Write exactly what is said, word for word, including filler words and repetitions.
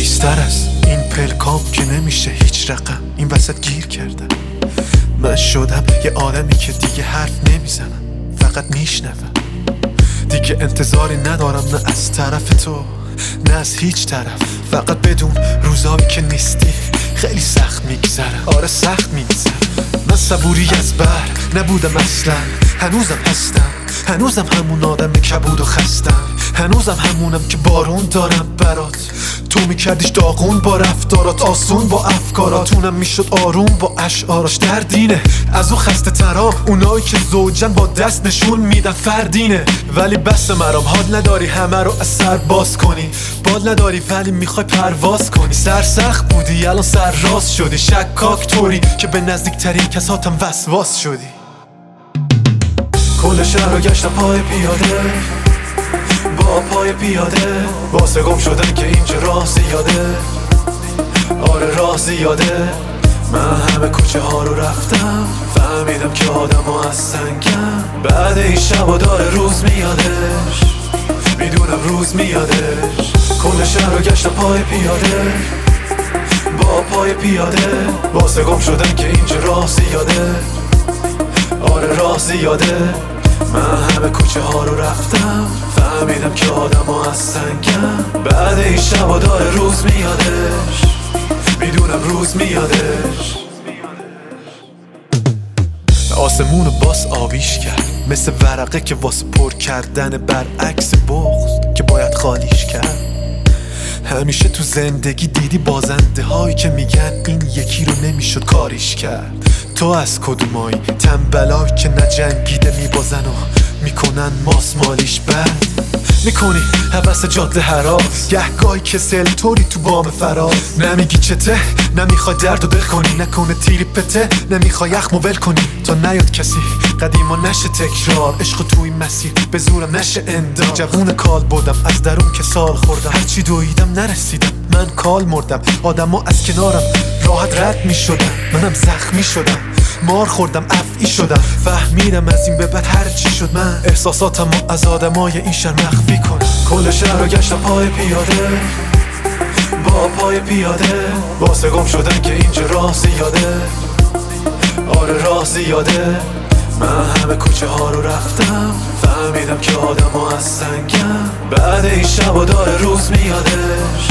بیشتر از این پلکام که نمیشه هیچ رقم این وسط گیر کردم. من شدم یه آدمی که دیگه حرف نمیزنم، فقط میشنوم. دیگه انتظاری ندارم نه از طرف تو نه از هیچ طرف. فقط بدون روزایی که نیستی خیلی سخت میگذره. آره سخت میگذره. من صبوری از بر نبودم اصلا، هنوزم هستم، هنوزم همون آدم کبود و خستم، هنوزم همونم که بارون دارم برات. تو میکردیش داغون با رفتارات، آسون با افکاراتونم میشد آروم با اشعاراش. دردینه از او خسته ترام اونایی که زوجن با دست نشون میدن فردینه. ولی بس مرام حال نداری همه رو از سر باز کنی، بال نداری ولی میخوای پرواز کنی. سرسخت بودی الان سر راست شدی، شکاک طوری که به نزدیکترین کساتم وسواس شدی. کل شهر رو گشتم پای پیاده، با پای پیاده، واسه گم شدن که اینجا راه زیاده. آره راه زیاده. من همه کوچه ها رو رفتم، فهمیدم که آدم ها از سنگم. بعد این شب و داره روز میادش، میدونم روز میادش. کل شهر رو گشتم پای پیاده، با پای پیاده، واسه گم شدن که اینجا راه زیاده. آره راه زیاده. من همه کوچه ها رو رفتم، فهمیدم که آدم ها از سنگم. بعد این شب و داره روز میادش، میدونم روز میادش. آسمون باس آبیش کرد، مثل ورقه که واسه پر کردن برعکس بغض که باید خالیش کرد. همیشه تو زندگی دیدی بازنده هایی که میگن این یکی رو نمیشد کاریش کرد. تو از کدومایی تنبلایی که نجنگیده میبازن و میکنن ماسمالیش بد میکنی حوث جاده هراس، گهگاهی که سل طوری تو بام فراز. نمیگی چته، نمیخوای درد و دل کنی، نکنه تیری پته، نمیخوای یخمو ول کنی تا نیاد کسی قدیما نشه تکرار. عشق تو این مسیر به زورم نشه انداز. جوون کال بودم از درون که سال خوردم، هرچی دویدم نرسیدم، من کال مردم. آدم ها از کنارم راحت رد میشدم، منم زخمی شدم، مار خوردم افعی شدم. فهمیدم از این به بعد هر چی شد من احساساتم رو از آدمای این شهر مخفی کنم. کل شهر رو گشتم پای پیاده، با پای پیاده، واسه گم شدن که اینجا راه زیاده. آره راه زیاده. من همه کوچه ها رو رفتم، فهمیدم که آدم ها از سنگم. بعد این شب و داره روز میادش،